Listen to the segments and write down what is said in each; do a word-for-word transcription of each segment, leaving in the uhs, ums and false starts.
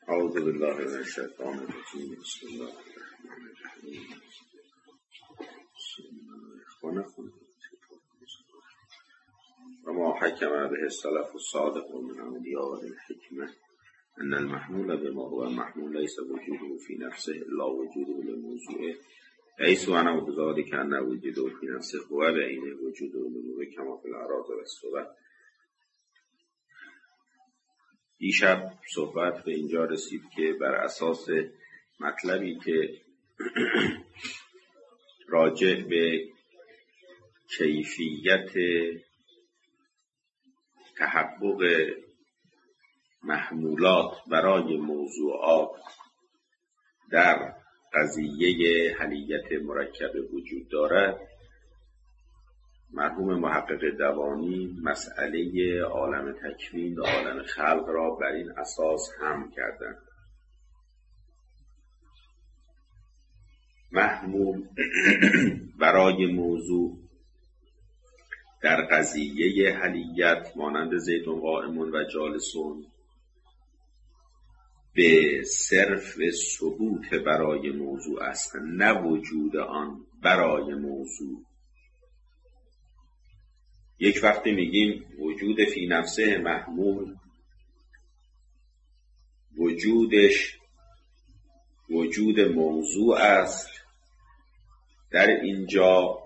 اعوذ بالله من الشیطان الرجیم. بسم الله الرحمن الرحیم. خونه خونه و ما حکم به السلف الصادق من اولیاء الحکمه ان المحمول بما هو محمول لیس وجوده فی نفسه الا وجوده لموضوعه حیث انا بذلک ان وجوده فی نفسه هو بعینه وجوده لموضوعه کما فی الاعراض و الصور. دیشب صحبت به اینجا رسید که بر اساس مطلبی که راجع به کیفیت تحقق محمولات برای موضوعات در قضیه حلیت مرکبه وجود دارد، مرحوم محقق دوانی مسئله عالم تکوین و عالم خلق را بر این اساس هم کردند. محمول برای موضوع در قضیه حلیت مانند زیدون قائمون و جالسون به صرف ثبوت برای موضوع است، نه وجود آن برای موضوع. یک وقتی میگیم وجود فی نفسه محمول، وجودش وجود موضوع است. در اینجا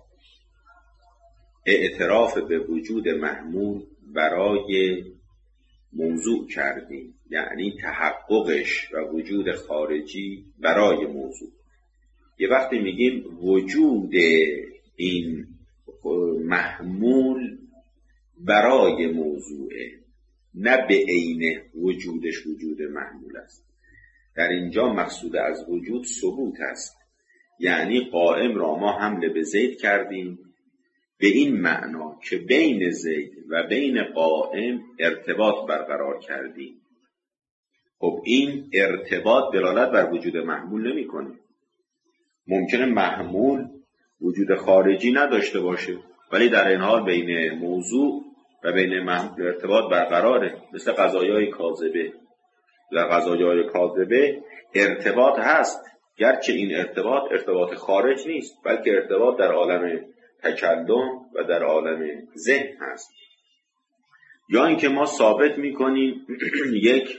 اعتراف به وجود محمول برای موضوع کردیم، یعنی تحققش و وجود خارجی برای موضوع. یه وقتی میگیم وجود این محمول برای موضوعه، نه به عین وجودش وجود محمول است. در اینجا مقصود از وجود ثبوت است، یعنی قائم را ما حمله به زید کردیم به این معنا که بین زید و بین قائم ارتباط برقرار کردیم. خب این ارتباط دلالت بر وجود محمول نمی کنه. ممکنه محمول وجود خارجی نداشته باشه ولی در این حال بین موضوع و بین محمول ارتباط برقراره، مثل قضایای کاذبه. در قضایای کاذبه ارتباط هست، گرچه این ارتباط ارتباط خارج نیست بلکه ارتباط در عالم تکلم و در عالم ذهن هست. یا اینکه ما ثابت میکنیم یک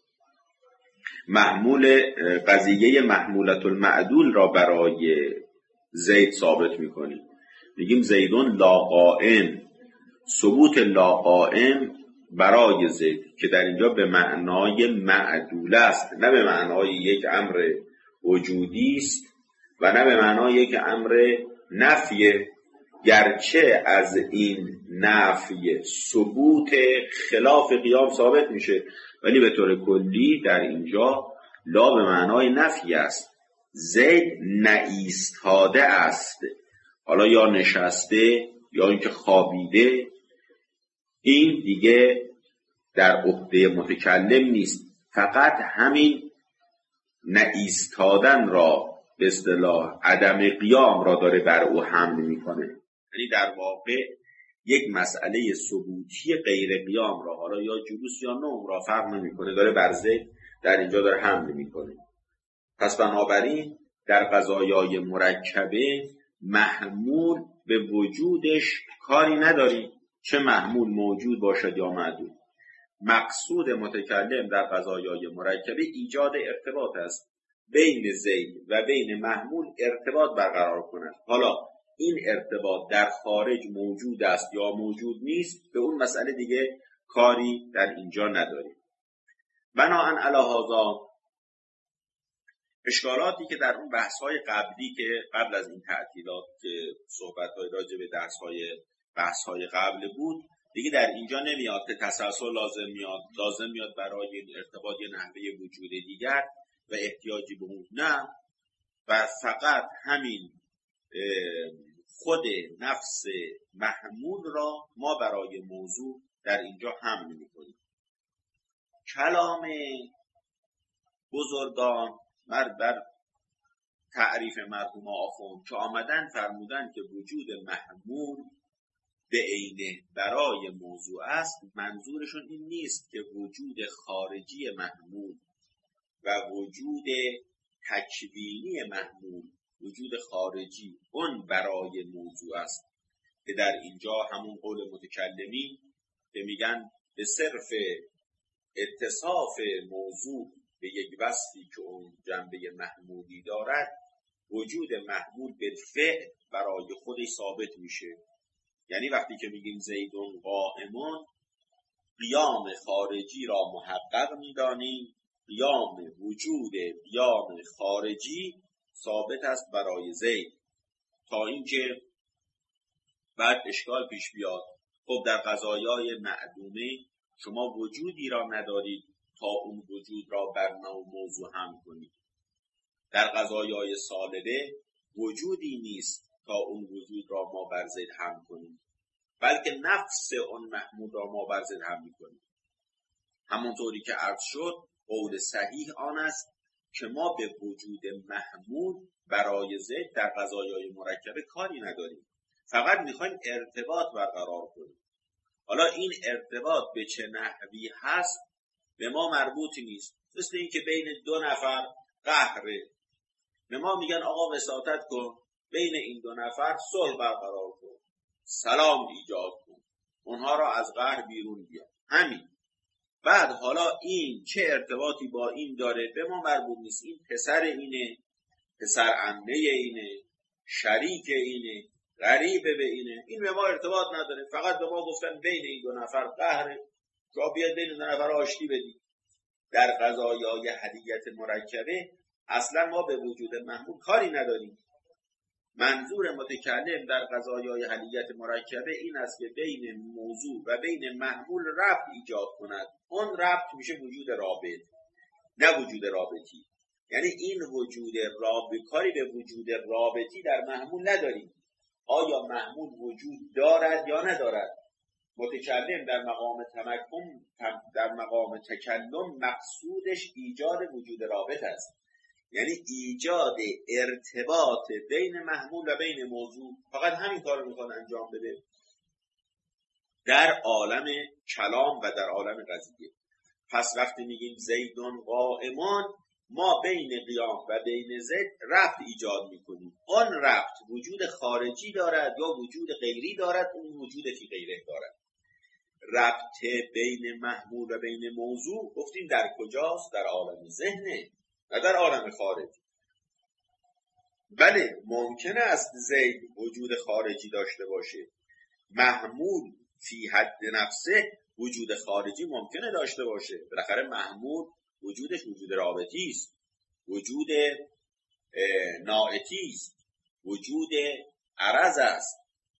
محمول قضیه محمولت المعدول را برای زید ثابت میکنیم، میگیم زیدون لا قائم، ثبوت لا قائم برای زید که در اینجا به معنای معدول است، نه به معنای یک امر وجودی است و نه به معنای یک امر نفیه، گرچه از این نفی ثبوت خلاف قیام ثابت میشه ولی به طور کلی در اینجا لا به معنای نفی است. زید نایستاده است، حالا یا نشسته یا اینکه خوابیده، این دیگه در عهده متکلم نیست. فقط همین نایستادن را به اصطلاح عدم قیام را داره بر او حمل میکنه، یعنی در واقع یک مسئله ثبوتی غیر قیام را، حالا یا جلوس یا نوم را فرق نمیکنه، داره بر زید در اینجا داره حمل میکنه. پس بنابراین در قضایای مرکبه محمول به وجودش کاری نداری، چه محمول موجود باشد یا معدوم. مقصود متکلم در قضایای مرکبه ایجاد ارتباط است، بین زید و بین محمول ارتباط برقرار کند. حالا این ارتباط در خارج موجود است یا موجود نیست، به اون مسئله دیگه کاری در اینجا نداریم. بناهن علی هذا اشکالاتی که در اون بحث‌های قبلی که قبل از این تعطیلات که صحبت‌های راجع به درس‌های بحث‌های قبل بود دیگه در اینجا نمیاد که تسلسل لازم میاد لازم میاد برای این ارتباط یه نحوه وجود دیگر و احتیاجی به اون نه، و فقط همین خود نفس محمول را ما برای موضوع در اینجا حمل می‌کنیم. کلام بزرگان مرد بر تعریف مرحوم آخوند که آمدن فرمودن که وجود محمول به عینه برای موضوع است، منظورشون این نیست که وجود خارجی محمول و وجود تکوینی محمول، وجود خارجی، اون برای موضوع است که در اینجا همون قول متکلمین که میگن به صرف اتصاف موضوع به یک وصفی که اون جنبه محمولی دارد، وجود محمول به فعل برای خودش ثابت میشه. یعنی وقتی که میگیم زیدون قائمون، قیام خارجی را محقق میدانیم، قیام وجود قیام خارجی ثابت است برای زید، تا اینکه بعد اشکال پیش بیاد. خب در قضایای معدومه شما وجودی را ندارید تا اون وجود را بر نوع موضوع هم کنید. در قضایای سالبه وجودی نیست تا اون وجود را ما بر زید هم کنیم، بلکه نفس اون محمول را ما بر زید هم میکنیم. همونطوری که عرض شد، قول صحیح آن است که ما به وجود محمول برای زید در قضایای مرکبه کاری نداریم، فقط میخوایم ارتباط برقرار کنیم. حالا این ارتباط به چه نحوی هست به ما مربوطی نیست. مثل این که بین دو نفر قهره، به ما میگن آقا وساطت کن، بین این دو نفر صلح برقرار کن، سلام ایجاد کن، اونها را از قهر بیرون بیار، همین. بعد حالا این چه ارتباطی با این داره به ما مربوط نیست. این پسر اینه، پسر عمه اینه، شریک اینه، غریبه به اینه، این به ما ارتباط نداره. فقط به ما گفتن بین این دو نفر قهره، شما بیاد بین دو نفر آشتی بدید. در قضایای حدیث مرکبه اصلا ما به وجود محمول کاری نداریم. منظور متکلم در قضایای حدیث مرکبه این است که بین موضوع و بین محمول ربط ایجاد کند. اون ربط میشه وجود رابط، نه وجود رابطی. یعنی این وجود رابطی، کاری به وجود رابطی در محمول نداریم. آیا محمول وجود دارد یا ندارد؟ متکلم در مقام تمکن، در مقام تکلم مقصودش ایجاد وجود رابط است، یعنی ایجاد ارتباط بین محمول و بین موضوع. فقط همین کار رو میخواد انجام بده در عالم کلام و در عالم قضیه. پس وقتی میگیم زیدون قائمان، ما بین قیام و بین زید ربط ایجاد میکنیم. آن ربط وجود خارجی دارد یا وجود غیری دارد، اون وجود فی غیره دارد. ربط بین محمول و بین موضوع گفتیم در کجاست؟ در عالم ذهنه، نه در عالم خارج. بله ممکنه است زید وجود خارجی داشته باشه، محمول فی حد نفسه وجود خارجی ممکنه داشته باشه. بالاخره محمول وجودش وجود رابطی است، وجود ناعتی است، وجود عرض است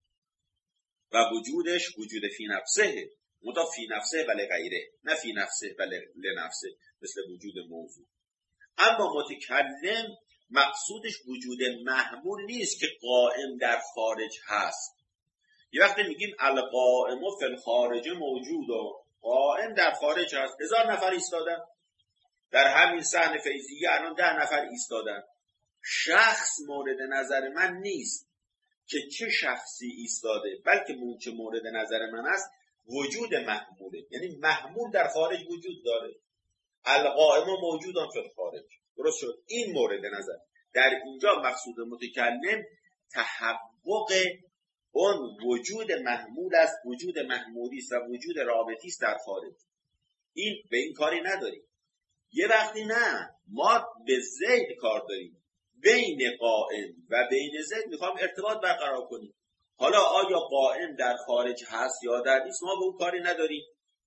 و وجودش وجود فی نفسه، متا فی نفسه ولی غیره، نه فی نفسه ولی لنفسه، مثل وجود موضوع. اما متکلم مقصودش وجود محمول نیست که قائم در خارج هست. یه وقتی میگیم القائم فی الخارج موجود، و قائم در خارج هست، هزار نفر ایستادن در همین صحن فیضیه، الان ده نفر ایستادن. شخص مورد نظر من نیست که چه شخصی ایستاده، بلکه اون چه مورد نظر من است وجود محموله. یعنی محمول در خارج وجود داره، القائم موجودان فی الخارج. درست شد؟ این مورد نظر. در اینجا مقصود متکلم تحقق اون وجود محمول است، وجود محمولی است و وجود رابطی است در خارج. این به این کاری نداریم. یه وقتی نه، ما به زید کار داریم، بین قائم و بین زید میخوام ارتباط برقرار کنیم. حالا آیا قائم در خارج هست یا در نیست، ما به اون کاری نداریم.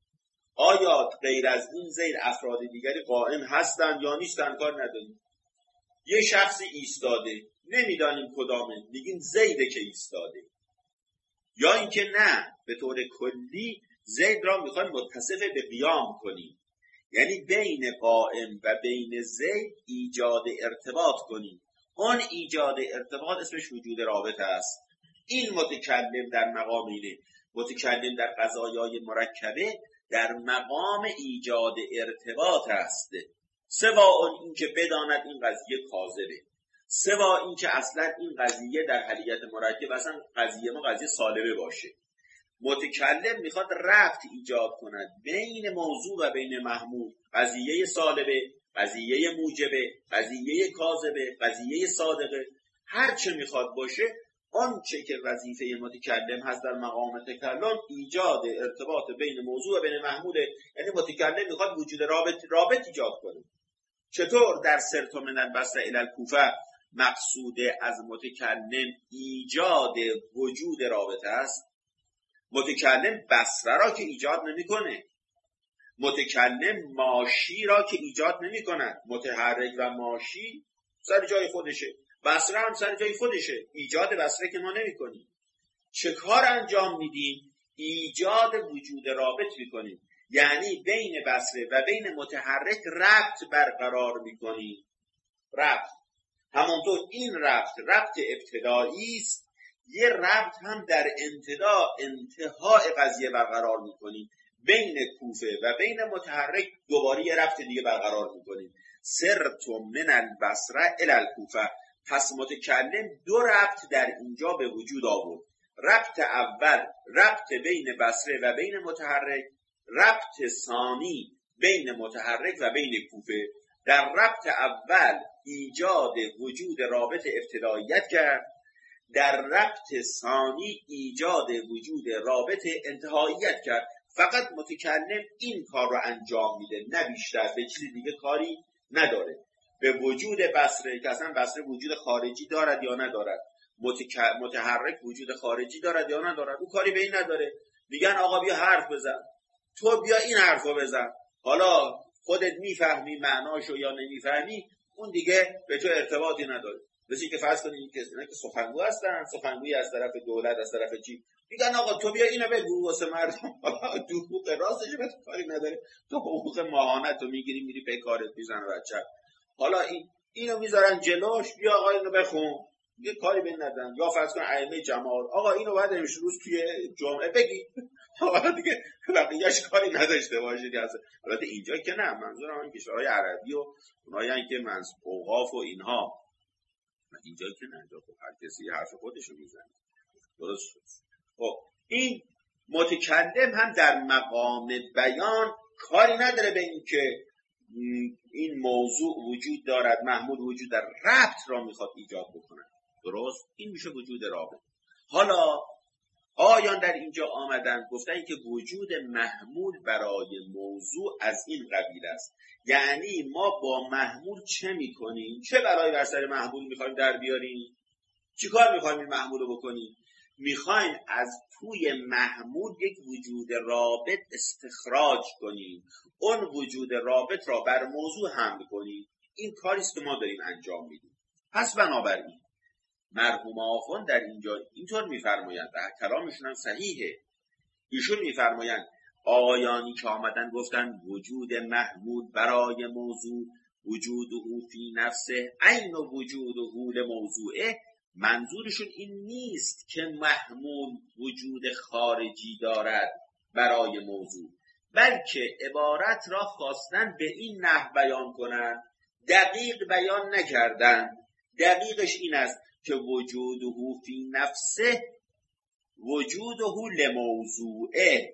آیا غیر از این زید افراد دیگری قائم هستند یا نیستند، کار نداریم. یه شخصی ایستاده، نمیدانیم کدامه، میگیم زیده که ایستاده. یا اینکه نه، به طور کلی زید را میخوایم متصف به قیام کنیم، یعنی بین قائم و بین زید ایجاد ارتباط کنیم. اون ایجاد ارتباط اسمش وجود رابطه است. این متکلم در مقام اینه. متکلم در قضایای مرکبه در مقام ایجاد ارتباط است، سوا این که بداند این قضیه کاذبه، سوا این که اصلا این قضیه در حلیت مرکب اصلا قضیه ما قضیه سالبه باشه. متکلم میخواد ربط ایجاد کند بین موضوع و بین محمول. قضیه سالبه قضیه موجبه، قضیه کاذبه، قضیه صادقه، هر چه میخواد باشه، آنچه که وظیفه متکلم هست در مقام تکلم ایجاد ارتباط بین موضوع و بین محمول. یعنی متکلم میخواد وجود رابط رابط ایجاد کنه. چطور در سرت من البصره الی الکوفه مقصود از متکلم ایجاد وجود رابطه است؟ متکلم بصره را که ایجاد نمیکنه، متکلم ماشی را که ایجاد نمی کند. متحرک و ماشی سر جای خودشه، بصره هم سر جای خودشه، ایجاد بصره که ما نمی کنیم. چه کار انجام میدیم؟ ایجاد وجود رابط میکنیم، یعنی بین بصره و بین متحرک ربط برقرار میکنیم. ربط همونطور این ربط ربط ابتدایی است، یه ربط هم در انتدا انتهای قضیه برقرار میکنیم. بین کوفه و بین متحرک دوباره یه ربط دیگه برقرار میکنیم. سرت من البصره الی الکوفه. پس متکلم دو ربط در اینجا به وجود آورد. ربط اول ربط بین بصره و بین متحرک، ربط ثانی بین متحرک و بین کوفه. در ربط اول ایجاد وجود رابط ابتداییت کرد، در ربط ثانی ایجاد وجود رابط انتهاییت کرد. فقط متکلم این کار رو انجام میده، نه بیشتر، به چیز دیگه کاری نداره. به وجود بصره که اصلا بصره وجود خارجی دارد یا ندارد، متحرک وجود خارجی دارد یا ندارد، اون کاری به این نداره. میگن آقا بیا حرف بزن، تو بیا این حرفو بزن، حالا خودت میفهمی معناشو یا نمیفهمی، اون دیگه به تو ارتباطی نداره. مثل که فرض کنید که اینا که سخنگو هستن، سخنگویی از طرف دولت، از طرف چی، میگن آقا تو بیا اینو بگو واسه مردم، تو حقوق راستش به تو کاری نداره، تو حقوق ماهانت رو میگیری میری به کارت میزنه بچه. حالا این اینو میذارن جلوش، بیا آقا اینو بخون، یه کاری بین ندارن. یا فرض کن ائمه جماعت، آقا اینو بعد امروز روز توی جمعه بگی، حالا دیگه بقیه‌اش کاری نداشته باشید. البته اینجا که نه، منظورم این کشورهای عربی و اونایی که منصب اوقاف و اینها، اینجا که نه، اینجا خب هر کسی حرف خودشو میزنه. درست شد. خب این متکلم هم در مقام بیان کاری نداره به این که این موضوع وجود دارد، محمول وجود در ربط را میخواد ایجاد بکنه. درست؟ این میشه وجود رابط. حالا آیان در اینجا آمدن گفتن که وجود محمول برای موضوع از این قبیل است، یعنی ما با محمول چه میکنیم؟ چه بلایی بر سر محمول میخوایم در بیاریم؟ چی کار میخوایم این محمول رو بکنیم؟ میخوایم از توی محمول یک وجود رابط استخراج کنیم، اون وجود رابط را بر موضوع حمل کنیم. این کاریست که ما داریم انجام میدیم. پس بنابراین مرحوم آخوند در اینجا اینطور میفرمایند و کلامشون هم صحیحه. ایشون میفرمایند آقایانی که آمدن گفتن وجود محمول برای موضوع وجود او فی نفسه عین وجود او لموضوعه، منظورشون این نیست که محمول وجود خارجی دارد برای موضوع، بلکه عبارت را خواستن به این نحو بیان کنند، دقیق بیان نکردن. دقیقش این است که وجود او فی نفسه وجود او لموضوعه،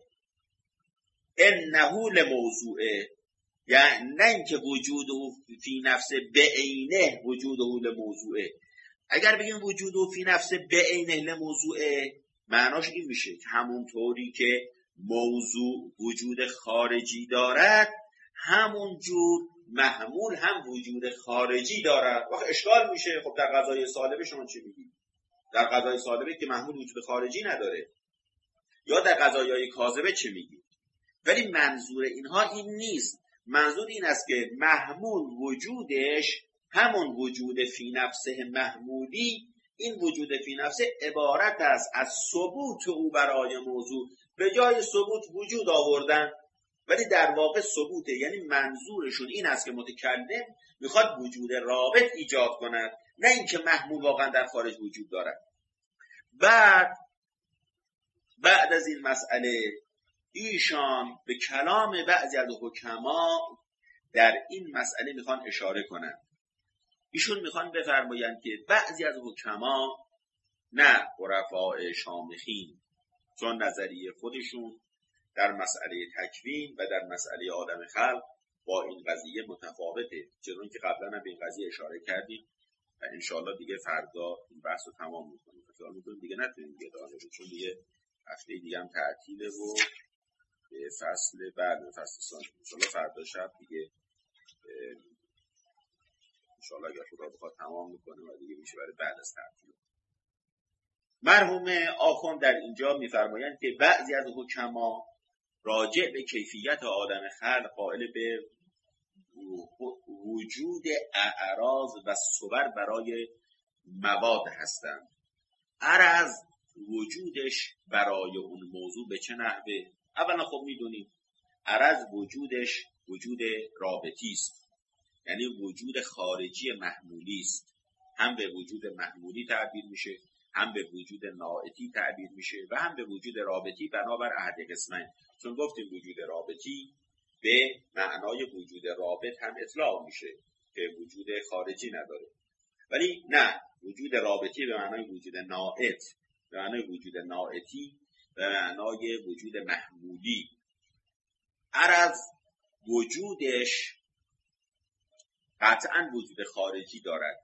انه لموضوعه، یعنی نه اینکه وجود او فی نفسه به عینه وجود او لموضوعه. اگر بگیم وجود او فی نفسه به عینه لموضوعه، معناش این میشه که همون طوری که موضوع وجود خارجی دارد، همون جور محمول هم وجود خارجی دارد. وقت اشکال میشه. خب در قضای سالبه شما چی میگید؟ در قضای سالبه که محمول وجود خارجی نداره، یا در قضایای کاذبه چه میگید؟ ولی منظور اینها این نیست. منظور این است که محمول وجودش همون وجود فی نفسه محمولی، این وجود فی نفسه عبارت است از ثبوت او برای موضوع. به جای ثبوت وجود آوردن، ولی در واقع ثبوته. یعنی منظورشون این است که متکلم میخواد وجود رابط ایجاد کند، نه اینکه محمول واقعا در خارج وجود دارد. بعد بعد از این مسئله ایشان به کلام بعضی از حکما در این مسئله میخوان اشاره کنند. ایشون میخوان بفرمایند که بعضی از حکما، نه عرفاء شامخین، چون نظریه خودشون در مسئله تکوین و در مسئله آدم خلق با این قضیه متفاوته، چون که قبلا هم به این قضیه اشاره کردیم و انشاءالله دیگه فردا این بحث رو تمام میکنیم. خیال میکنیم دیگه نتونیم دیگه ادامه بدیم، چون دیگه هفته دیگه هم تعطیله و به فصل بعد فصل ثانی انشاءالله فردا شب دیگه انشاءالله اگر خدا بخواد تمام میکنه و دیگه میشه برای بعد از تعطیل. مرحوم آخوند در اینجا میفرمایند که بعضی از حکما راجع به کیفیت آدم خلق قائل به وجود اعراض و صور برای مواد هستند. عرض وجودش برای اون موضوع به چه نحوه؟ اولا خب میدونیم عرض وجودش وجود رابطی است، یعنی وجود خارجی محمولی است. هم به وجود محمولی تعبیر میشه، هم به وجود نائتی تعبیر میشه و هم به وجود رابطی بنابر احد قسمین. چون گفتیم وجود رابطی به معنای وجود رابط هم اطلاق میشه که وجود خارجی نداره، ولی نه، وجود رابطی به معنای وجود نائت، به معنای وجود نائتی، به معنای وجود محمولی. عرض وجودش قطعا وجود خارجی دارد،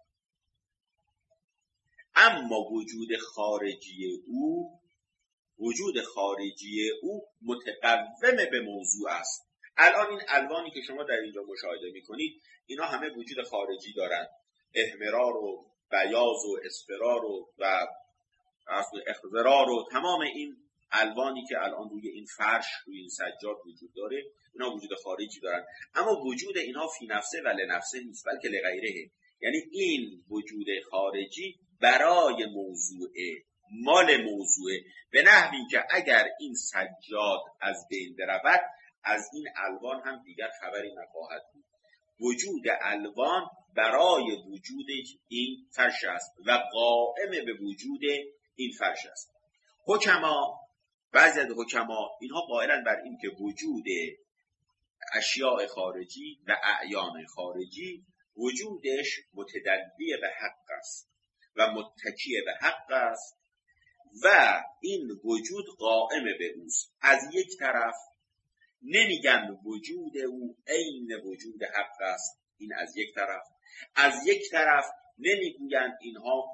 اما وجود خارجی او وجود خارجی او متقوم به موضوع است. الان این الوانی که شما در اینجا مشاهده میکنید اینا همه وجود خارجی دارند، احمرار و بیاض و اصفرار و و اخضرار و تمام این الوانی که الان روی این فرش روی این سجاد وجود داره اینا وجود خارجی دارن، اما وجود اینها فی نفسه و لنفسه نیست بلکه لغیره. یعنی این وجود خارجی برای موضوعه، مال موضوعه، به نحوی که اگر این سجاد از بین برود از این الوان هم دیگر خبری نخواهد بود. وجود الوان برای وجود این فرش است و قائم به وجود این فرش است. حکما، بعضی از حکما اینها قائلن بر این که وجود اشیاء خارجی و اعیان خارجی وجودش متدلی به حق است و متکی به حق است و این وجود قائم به اوست. از یک طرف نمیگن وجود او عین وجود حق است، این از یک طرف. از یک طرف نمیگوین اینها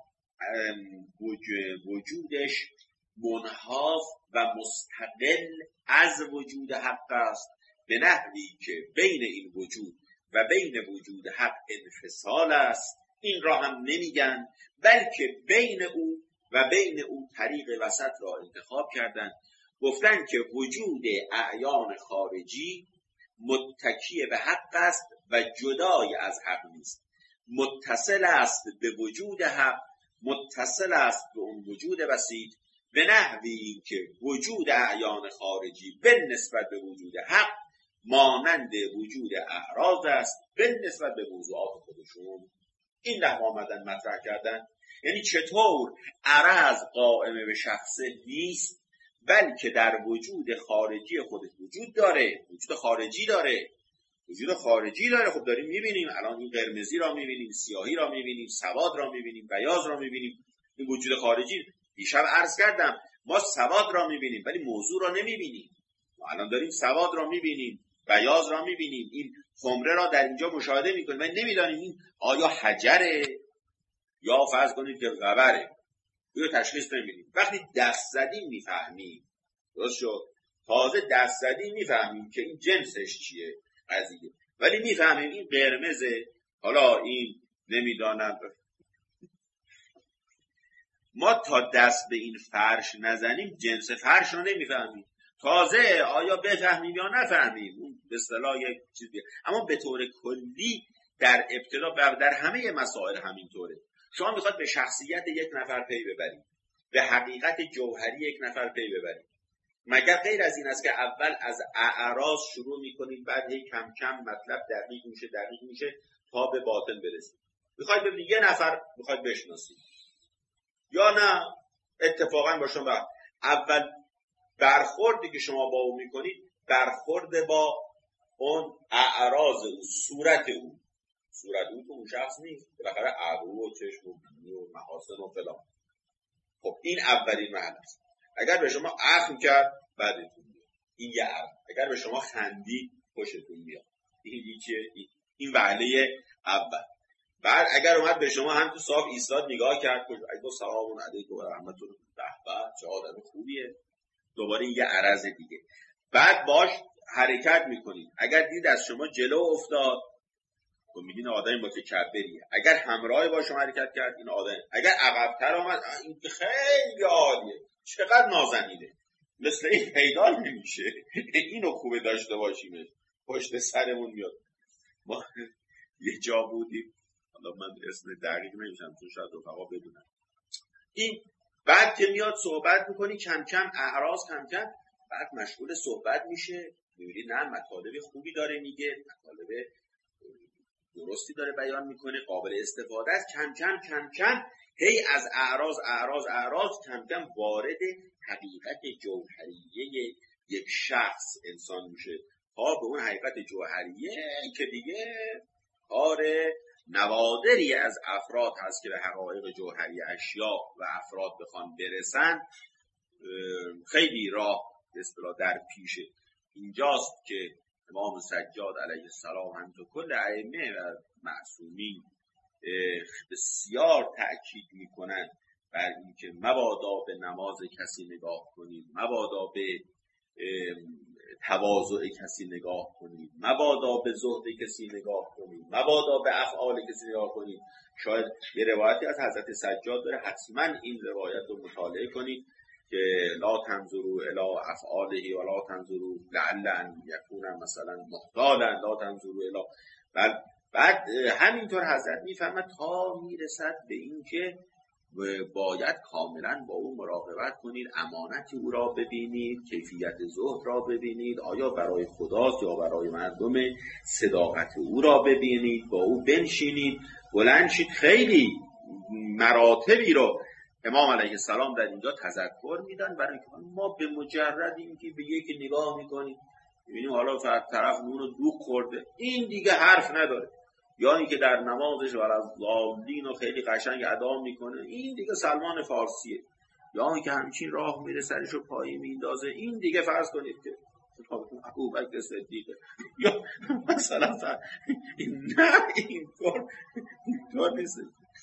وجودش منحاز و مستقل از وجود حق است، به نحوی که بین این وجود و بین وجود حق انفصال است، این را هم نمیگن، بلکه بین او و بین او طریق وسط را انتخاب کردند. گفتن که وجود اعیان خارجی متکی به حق است و جدای از حق نیست، متصل است به وجود حق، متصل است به اون وجود وسیط، به نحوی که وجود اعیان خارجی به نسبت به وجود حق مانند وجود اعراض است به نسبت به موضوعات خودشون. این نحو آمدن مطرح کردن. یعنی چطور عرض قائم به شخصه نیست بلکه در وجود خارجی خودش وجود داره، وجود خارجی داره، وجود خارجی داره. خب داریم میبینیم الان این قرمزی را میبینیم، سیاهی را میبینیم، سواد را میبینیم، بیاض را میبینیم، این وجود خارجی. دیشب عرض کردم ما سواد را میبینیم ولی موضوع را نمیبینیم. ما الان داریم سواد را میبینیم، بیاض را میبینیم، این خمره را در اینجا مشاهده میکنیم ولی نمیدانیم این آیا حجره یا فرض کنید که غبره، یا تشخیص نمیدیم. وقتی دست زدیم میفهمیم، درست شد، تازه دست زدیم میفهمیم که این جنسش چیه قضیه، ولی میفهمیم این قرمزه، حالا این نمیدانم. ما تا دست به این فرش نزنیم جنس فرش رو نمیفهمیم، تازه آیا بفهمیم یا نفهمیم اون به اصطلاح یک چیزی. اما به طور کلی در ابتدا و در همه مسائل همینطوره. شما میخواد به شخصیت یک نفر پی ببرید، به حقیقت جوهری یک نفر پی ببرید، مگر غیر از این است که اول از اعراض شروع میکنید بعد هی کم کم مطلب دقیق میشه دقیق میشه تا به باطن برسید. میخواید ببینید یه نفر میخواید بشناسید یا نه اتفاقا با شما اول برخوردی که شما با او میکنید برخورد با اون اعراض او، صورت او، صورت او که اون شخص نیست، بالاخره ابرو و چشم و بینی و محاسن و فلان. خب این اولین مرحله است. اگر به شما اخم کرد بعدتون میاد، این یه عرض. اگر به شما خندید خوشتون میاد، این چیه؟ این وهله اول. بعد اگر اومد به شما هم تو صاف ایستاد نگاه کرد، علیکم سلام علیکم و رحمتتون، به به چه آدم خوبیه، دوباره یه عرض دیگه. بعد باش حرکت میکنید. اگر دید از شما جلو افتاد، تو میدین آدم متکبریه. اگر همراه با شما حرکت کرد، این آدم. اگر عقب‌تر آمد، این خیلی عالیه، چقدر نازنینه، مثل این پیدا نمیشه. اینو خوبه داشته باشیم، پشت سرمون میاد. ما یه جا بودیم، حالا من اسم دقیق نمیشم چون شاید رفقا بدونن. این بعد که میاد صحبت میکنی کم کم اعراض کم کم، بعد مشغول صحبت میشه، میبینی نه مطالب خوبی داره میگه، مطالب درستی داره بیان میکنه، قابل استفاده است. کم کم کم کم هی از اعراض اعراض اعراض کم کم وارد حقیقت جوهریه یک شخص انسان میشه، تا به اون حقیقت جوهریه که دیگه کار نوادری از افراد هست که به حقایق جوهری اشیا و افراد بخوان برسن، خیلی راه به اصطلاح در پیشه. اینجاست که امام سجاد علیه السلام همینطور کل ائمه و معصومین بسیار تأکید میکنن بر اینکه مبادا به نماز کسی نگاه کنید، مبادا به تواضع کسی نگاه کنید، مبادا به زهد کسی نگاه کنید، مبادا به افعال کسی نگاه کنید. شاید یه روایتی از حضرت سجاد داره، حتما این روایت رو مطالعه کنید که لا تنظروا الی افعاله و لا تنظروا لعل ان یکون مثلا محتالا، لا تنظروا الی. بعد بعد همینطور حضرت میفهمد تا میرسد به این که باید کاملا با او مراقبت کنید، امانت او را ببینید، کیفیت زهد را ببینید، آیا برای خداست یا برای مردم، صداقت او را ببینید، با او بنشینید، بلند شید. خیلی مراتبی رو امام علیه السلام در اینجا تذکر میدن، برای اینکه ما به مجرد اینکه به یکی نگاه میکنیم میبینیم حالا طرف نون رو دوغ خورده، این دیگه حرف نداره، یا اینکه در نمازش ولضالین رو خیلی قشنگ ادا میکنه، این دیگه سلمان فارسیه، یا اینکه همچین راه میره سرش رو پایی میندازه، این دیگه فرض کنید که ابوبکر صدیقه، یا مثلا نه اینطور اینطور نیست.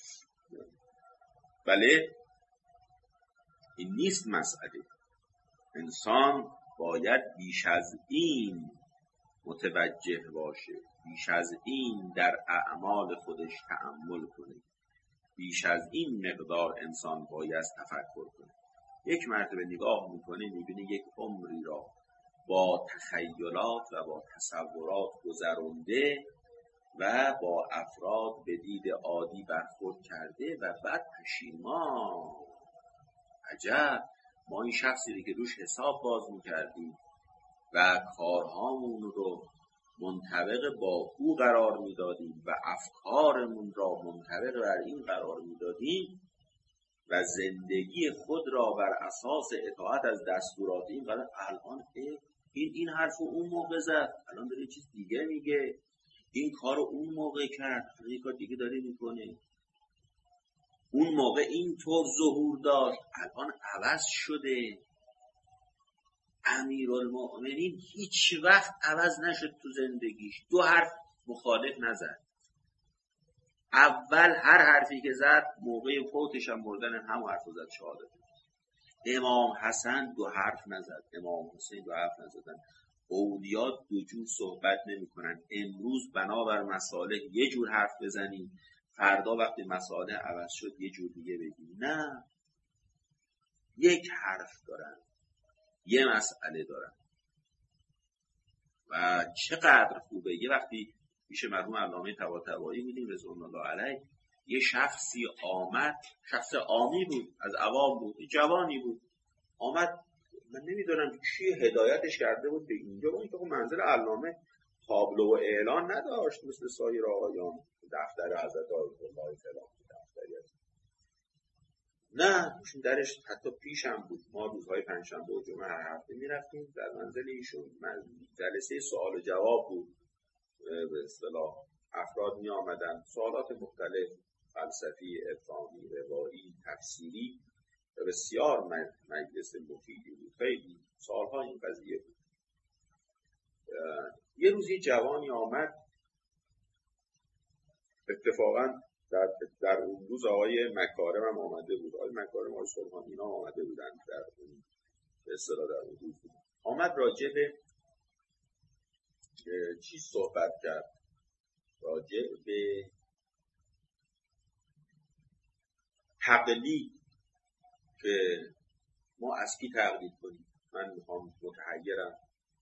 بله این نیست مسئله. انسان باید بیش از این متوجه باشه، بیش از این در اعمال خودش تأمل کنه، بیش از این مقدار انسان باید تفکر کنه. یک مرتبه نگاه میکنه میبینه یک عمری را با تخیلات و با تصورات گذرونده و با افراد به دید عادی برخورد کرده و بعد پشیمان. عجب، ما این شخصی که روش حساب باز میکردیم و کارهامون رو منطبق با او قرار میدادیم و افکارمون را منطبق بر این قرار میدادیم و زندگی خود را بر اساس اطاعت از دستورات این قرار، الان این این حرف اون موقع زد، الان داره چیز دیگه میگه، این کار اون موقع کرد، این کار دیگه داره میکنه، اون موقع این طور ظهور داشت، الان عوض شده. امیرالمؤمنین هیچ وقت عوض نشد تو زندگیش، دو حرف مخالف نزد. اول هر حرفی که زد موقع فوتش هم مردن هم حرف زد، شهادت. امام حسن دو حرف نزد، امام حسین دو حرف نزدن. اولیا دو جور صحبت نمی کنن. امروز بنابر مصالح یه جور حرف بزنیم، فردا وقتی مصالح عوض شد یه جور دیگه بگیم. نه، یک حرف دارن، یه مسئله دارن. و چقدر خوبه یه وقتی میشه مرحوم علامه طباطبایی میدیم رضوان الله علیه، یه شخصی آمد، شخص عامی بود، از عوام بود، جوانی بود، آمد، من نمیدونم چی هدایتش کرده بود به اینجا، اون که منزل علامه تابلو و اعلان نداشت مثل سایر آقایان، دفتر حضرت آیت الله فلان دفتری هست. نه، ایشون درش حتی پیشم بود. ما روزهای پنجشنبه و جمعه هر هفته میرفتیم در منزل ایشون، جلسه سوال و جواب بود، به اصطلاح افراد می آمدن، سوالات مختلف، فلسفی، عرفانی، روایی، تفسیری، و بسیار مجلس مفیدی بود. خیلی سالها این قضیه بود. یه روزی جوانی آمد، اتفاقا در, در اون روز آقای مکارم هم آمده بود، آقای مکارم آقای سلطان اینا آمده بودن در اون به اصطلاح در اون روز بود. آمد راجع به چی صحبت کرد؟ راجع به تقلید که ما از کی تقلید کنیم. من میخوام متحیرم،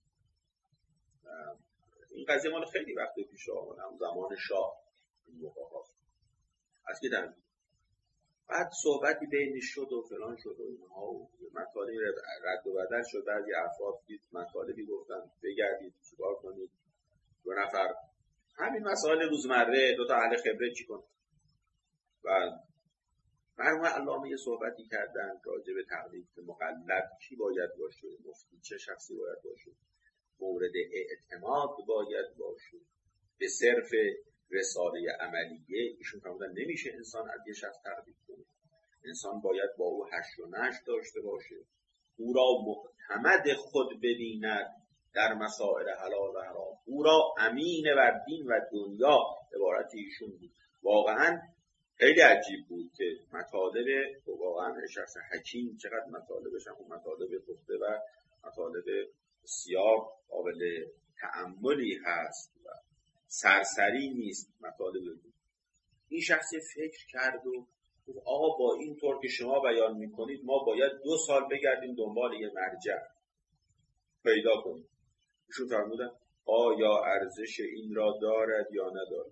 این قضیه مال خیلی وقت پیش آمدم، زمان شاه این موقع هاست، از کی تقلید. بعد صحبتی بینش شد و فلان شد و اینها و مطالبی رد و بدل شد. بعضی افراد مطالبی گفتن بگردید چیکار کنید، دو نفر همین مسائل روزمره، دو تا اهل خبره چی کنید. و مرحوم علامه یه صحبتی کردن راجع به تقلید که مقلد کی باید باشه، مفتی چه شخصی باید باشه، مورد اعتماد باید باشه، به صرف رساله عملیه. ایشون فرمودن نمیشه انسان از یه شخص تقلید کنه، انسان باید با او هشت و نشت داشته باشه، او را معتمد خود ببیند در مسائل حلال و حرام، او را امین بر دین و دنیا. عبارت ایشون بود. واقعا خیلی عجیب بود که مطالب واقعا شخص حکیم چقدر مطالبش هم مطالب پخته و مطالب بسیار قابل تأملی هست و سرسری نیست مطالب بود. این شخص فکر کرد و آقا با این طور که شما بیان میکنید ما باید دو سال بگردیم دنبال یه مرجع پیدا کنیم. ایشون فرمودن آیا ارزش این را دارد یا ندارد؟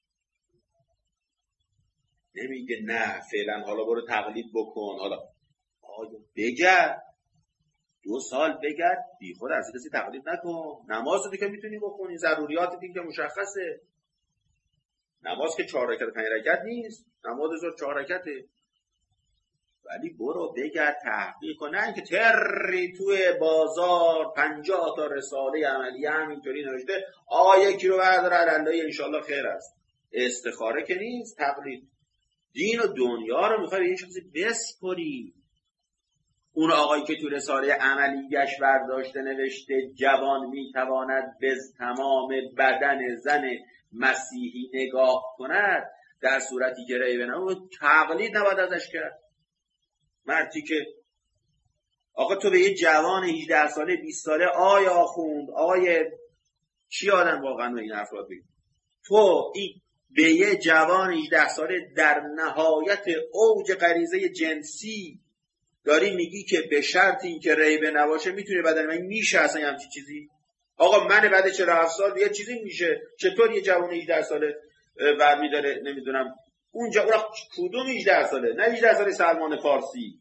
نمیگه نه فعلا حالا برو تقلید بکن، حالا آیا بگرد دو سال بگرد، بی خود از کسی تقلید نکن. نماز رو که میتونی بخونی، ضروریات دیگه که مشخصه، نماز که چهار رکعت پنج رکعت نیست، نماز ظهر چهار رکعته، ولی برو بگرد تحقیق کن. نه اینکه تری توی بازار پنجاه تا رساله عملی همینطوری نوشته آقا یکی رو بردار الله انشالله خیر است. استخاره که نیست، تقلید. دین و دنیا رو میخوای به این شخصی بسپری. اون آقایی که تو رساله عملیش برداشته نوشته جوان میتواند به تمام بدن زن مسیحی نگاه کند، در صورتی که رأی بنام تقلید نباید ازش کرد. مردی که آقا تو به یه جوان هجده ساله بیست ساله آیا آخوند آقای چی آدم واقعا به این افراد بگید، تو این به یه جوان هجده ساله در نهایت اوج غریزه جنسی داری میگی که به شرط این که ریبه نباشه میتونه بدن من میشه اصلا همچین چیزی؟ آقا من بعد چهل و هفت سال یه چیزی میشه، چطور یه جوان هجده ساله برمیداره نمیدونم اونجا اون کدوم هجده ساله؟ نه هجده ساله سلمان فارسی،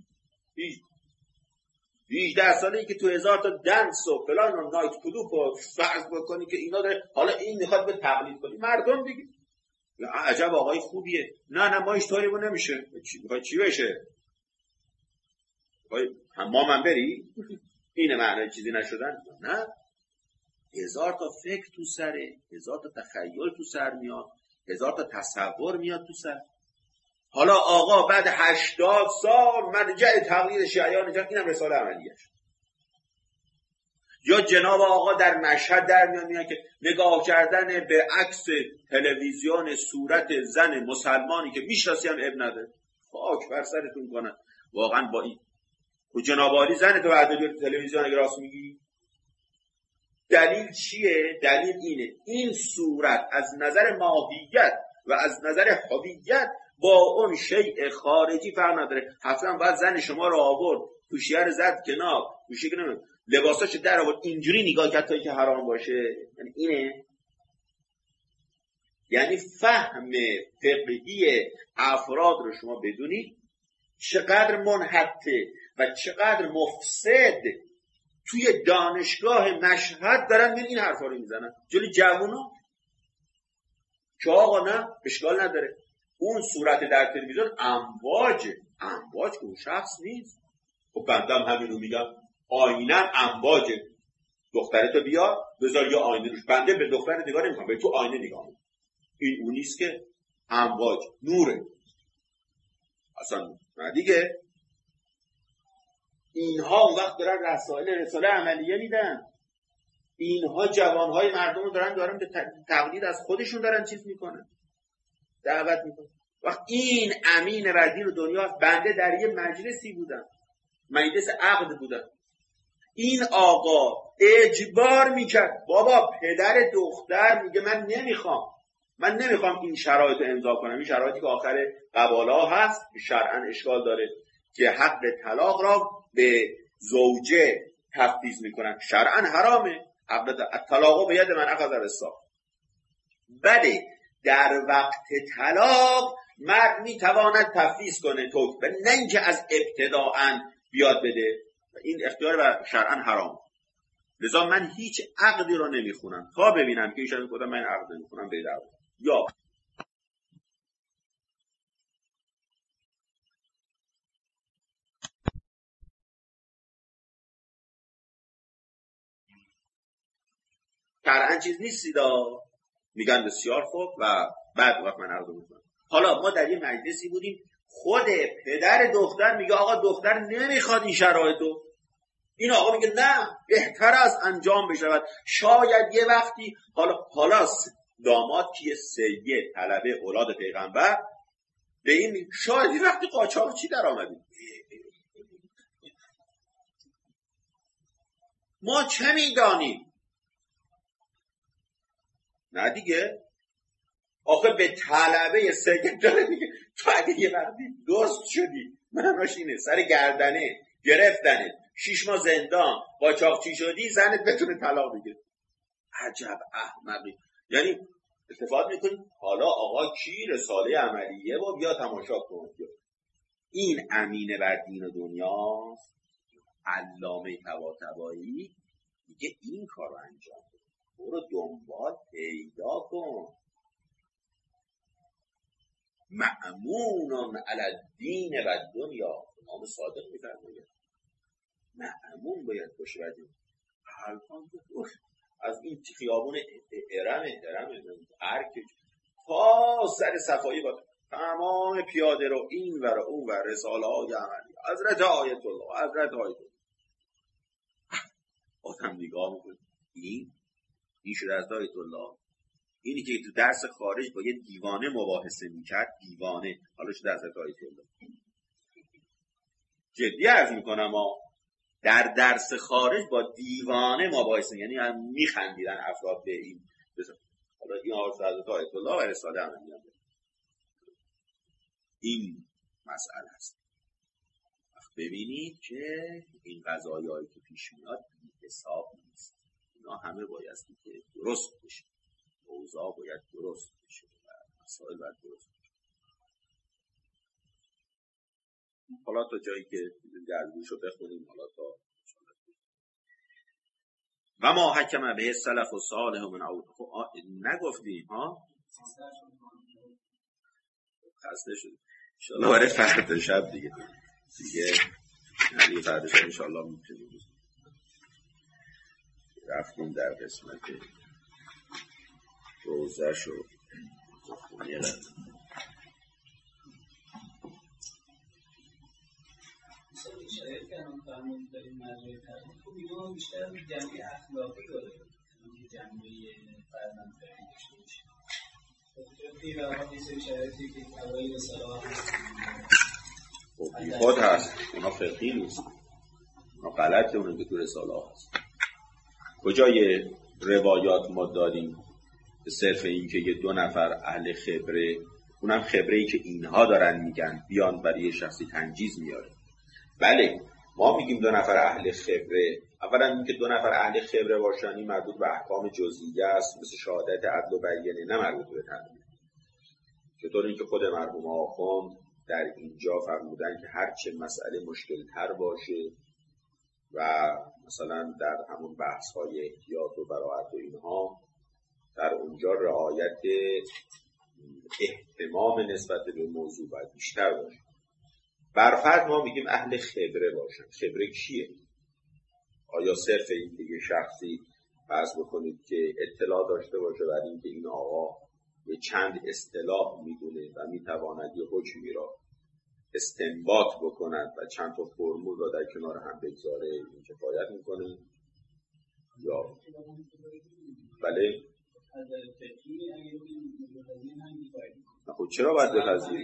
هجده ساله ای که تو هزار تا دنس و فلان و نایت کلوب و فرض بکنی که اینا داره، حالا این میخواد به تقلید کنی مردم دیگه عجب آقای خوبیه. نه نه ما هیچ طوری نمیشه. میخوای چی بشه؟ حمام هم بری؟ اینه معنی چیزی نشدن؟ نه، هزار تا فکر تو سره، هزار تا تخیل تو سر میاد، هزار تا تصور میاد تو سر. حالا آقا بعد هشتاد سال مرجع تقلید شیعیان جمع، اینم رساله عملیش. یا جناب آقا در مشهد در میان میان که نگاه کردن به عکس تلویزیون صورت زن مسلمانی که میشناسی هم اب نداره، خاک بر سرتون کنن. واقعا با این و جناب عالی زن تو بعد بیاری تلویزیون اگه راست میگی، دلیل چیه؟ دلیل اینه این صورت از نظر ماهیت و از نظر هویت با اون شیء خارجی فرق نداره. حتما باید زن شما رو آورد پوشیه رو زد کنار، پوشیه کنه لباساشو در آورد اینجوری نگاه کرد تا که حرام باشه. یعنی اینه، یعنی فهم فقهی افراد رو شما بدونید چقدر منحطه و چقدر مفسد توی دانشگاه مشهد دارن این حرفا رو میزنن جلوی جوونا که آقا نه اشکال نداره اون صورت در تلویزیون امواجه، امواج که اون شخص نیست. خب بندم همینو میگم، آینم امواجه، دخترتو بیا بذار یه آینه روش، بنده به دختر نگاه نمیکنم، به تو آینه نگاه میکنم، این اون نیست که امواج نوره اصلا نه دیگه. اینها اون وقت دارن رسائل رساله عملیه میدن، اینها جوانهای مردم رو دارن دارن به تقلید از خودشون دارن چیز میکنن، دعوت میکنن. وقت این امین بر دین دنیا است. بنده در یه مجلسی بودم، مجلس عقد بودم، این آقا اجبار میکرد، بابا پدر دختر میگه من نمیخوام من نمیخوام این شرایط رو امضا کنم، این شرایطی که آخر قبالا هست شرعاً اشکال داره که حق طلاق را به زوجه تفویض میکنن، شرعاً حرامه، حق طلاق به ید من اخذ الرسا. بله در وقت طلاق مرد میتواند تفویض کنه تو، نه اینکه از ابتداءً بیاد بده، این اختیار بر شرعاً حرام. لذا من هیچ عقدی رو نمیخونم تا ببینم که ایشون میگه من عقد نمیخونم به دعوا. یا شرعاً چیز نیستیدا، میگن بسیار خوب و بعد وقت من عقد میکنم. حالا ما در یه مجلسی بودیم، خود پدر دختر میگه آقا دختر نمیخواد این شرایطو، این آقا میگه نه بهتر از انجام بشود، شاید یه وقتی حالا حالا داماد که سید طلبه اولاد پیغمبر به این شاید یه وقتی قاچاق چی در آمدیم، ما چه میدانیم؟ نه دیگه، آخه به طلبه سید داره میگه تو اگه یه وقتی درست شدی معناش اینه سر گردنه گرفتنه، شیش ماه زندان، قاچاقچی شدی، زنت بتونه طلاق بگیره. عجب احمقی. یعنی استفاده میکنی حالا آقا کی رساله عملیه و بیا تماشا کن. این امینه بر دین دنیاست. علامه طباطبایی میگه این کار رو انجام بده، برو دنبال پیدا کن. مأمونون علی الدین و دنیا، امام صادق میفرماید مأمون باید باشه. بعد الان از این خیابون ارم ارم ارک تا سر صفایی با تمام پیاده رو این ور اون ور رساله های عملی حضرت آیت الله حضرت آیت الله آدم نگاه میکنه این این شده از آیت الله، اینی که تو درس خارج با یه دیوانه مباحثه میکرد، دیوانه حالا شده از آیت الله. جدی عرض میکنم ها، در درس خارج با دیوانه مباحثه، یعنی هم میخندیدن افراد به این بسید. حالا این آرز حضرت آیت الله و رساله عملی هم این مسئله است. ببینید که این قضایی هایی که پیش میاد حساب نیست، اینا همه باید که درست بشه، اوضاع باید درست بشه و مسائل باید درست بشه. حالا تا جایی که گردوشو بخونیم، حالا تا و ما حکم به سلف و صالح من عود نگفتیم ها، خسته شد انشاءالله برای فردا شب دیگه دیگه یعنی فردا شب انشاءالله میتونیم رفتیم در قسمت روزه شو خونی رد شاید که هم فرمون داریم مجموعه ترمون خب اینا بیشتر جمعی اخلاقی داره که جمعی فرزند فرمی داشته باشه. خب توی روان یه سری شرایطی که اولی رساله هست خب بی خود هست، اونا فقهی نیست، اونا غلطه، اونا که تو رساله هست. کجای روایات ما داریم به صرف این که یه دو نفر اهل خبره، اونم خبره‌ای که اینها دارن میگن بیان برای شخصی تنجیز میاره. بله ما میگیم دو نفر اهل خبره، اولا اینکه دو نفر اهل خبره باشن این مربوط به احکام جزئیه است، مثل شهادت عدل و بیانه، نه مربوط به تنبیه. چطور اینکه خود مرحوم آخوند در اینجا فرمودن که هر چه مسئله مشکل تر باشه و مثلا در همون بحث های احتیاط و براءت و اینها در اونجا رعایت اهتمام نسبت به موضوع باید بیشتر باشه. برفرض ما میگیم اهل خبره باشن. خبره کیه؟ آیا صرف این که یه شخصی فرض بکنید که اطلاع داشته باشه بر این که این آقا یه چند اصطلاح میدونه و میتواند یه حکمی را استنباط بکند و چند تا فرمول را در کنار هم بگذاره این کفایت میکنه؟ یا بله خب چرا باید بپذیری؟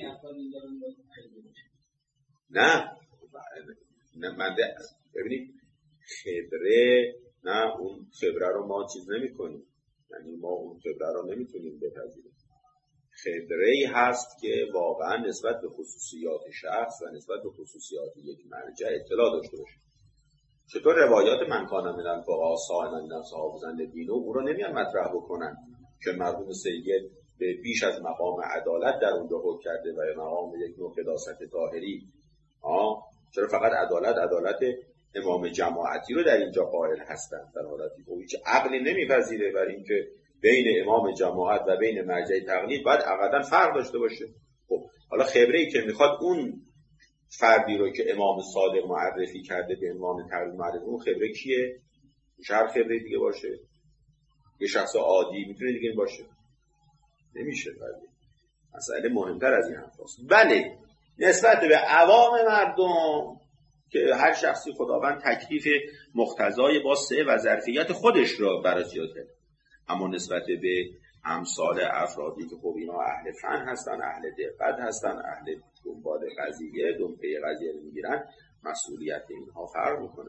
نه نه من ده ببینید خبره نه اون خبره رو ما چیز نمی کنیم، یعنی ما اون خبره رو نمیتونیم بپذیریم. خبره‌ای هست که واقعا نسبت به خصوصیات شخص و نسبت به خصوصیات یک مرجع اطلاع داشته باشه. چطور روایات من کان من الفقهاء صائما النفس حافظا لدینه او رو نمیان مطرح بکنن که مرحوم سید به بیش از مقام عدالت در اونجا حکم کرده و مقام یک نوع قداست طاهری. آه چرا فقط عدالت عدالت امام جماعتی رو در اینجا قائل هستن، در حالتی که هیچ عقلی نمیپذیره برای اینکه بین امام جماعت و بین مرجع تقلید باید ابداً فرق داشته باشه. خب حالا خبره‌ای که میخواد اون فردی رو که امام صادق معرفی کرده به عنوان تقلید معرفی، اون خبره کیه؟ هر خبره دیگه باشه؟ یه شخص عادی میتونه دیگه این باشه؟ نمیشه. ولی مسئله مهمتر از این حرفاست. بله نسبت به عوام مردم که هر شخصی خداوند تکلیف مقتضای با سعه و ظرفیت خودش را براش کرده، اما نسبت به امثال افرادی که خب اینا اهل فن هستن، اهل دقت هستن، اهل دنبال قضیه دنبال قضیه رو میگیرن، مسئولیت اینها فرق میکنه.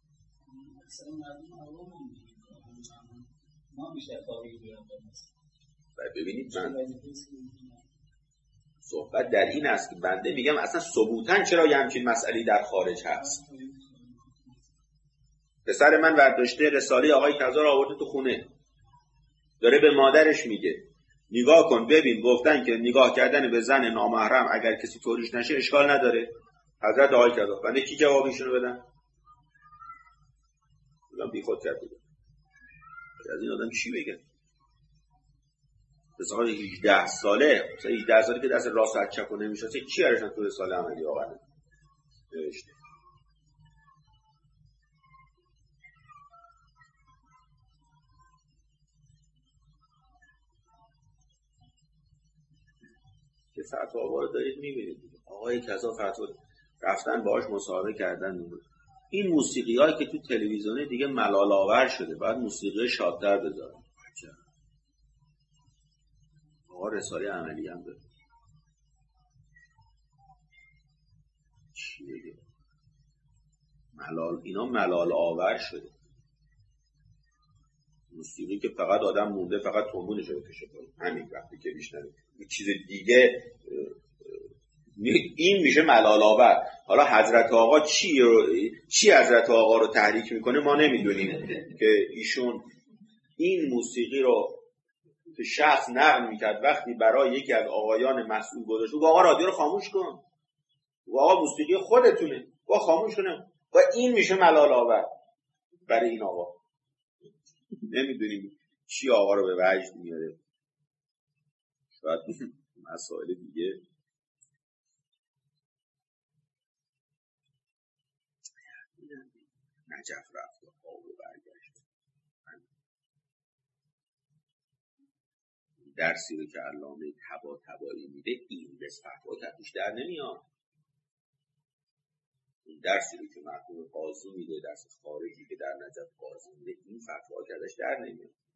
ببینید من صحبت در این است که بنده میگم اصلا ثبوتاً چرا یه همچین مسئله در خارج هست. پسر من برداشته رساله آقای کذا رو آورده تو خونه، داره به مادرش میگه نگاه کن ببین گفتن که نگاه کردن به زن نامحرم اگر کسی طوریش نشه اشکال نداره. حضرت آقای کذا بنده کی جوابشونو بدن؟ بگم بی خود کرده از این آدم چی بگه؟ مثلا هجده ساله مثلا هجده ساله که دست راست و چپ رو نمیشناسه چی ارشن تو رساله عملی آقا نوشته؟ که فتاوا رو دارید میبینید آقای کذا فتوا رفتن باهاش مصاحبه کردن. این موسیقی هایی که تو تلویزیونه دیگه ملال آور شده، باید موسیقی شادتر بذارن. آقا رساله عملی هم داره چی بگه؟ ملال اینا ملال آور شده. موسیقی که فقط آدم مونده فقط تنبونش رو بکشه همین وقتی که بیشتر چیز دیگه این میشه ملال آور. حالا حضرت آقا چی رو چی حضرت آقا رو تحریک میکنه ما نمیدونیم که ایشون این موسیقی رو که شخص نقل میکرد وقتی برای یکی از آقایان مسئول گذاشت و آقا رادیو رو خاموش کن و آقا موسیقی خودتونه و خاموش کنه و این میشه ملال آور برای این آقا. نمیدونیم چی آقا رو به وجد میاره. شاید مسائل دیگه نجف رفت و آب و برگشت. درسی رو که علامه طباطبایی میده این بس فتوا کتوش در نمیاد. این درسی رو که مرحوم قاضی میده درس خارجی که در نجف قاضی میده این فتوا کتوش در نمیاد.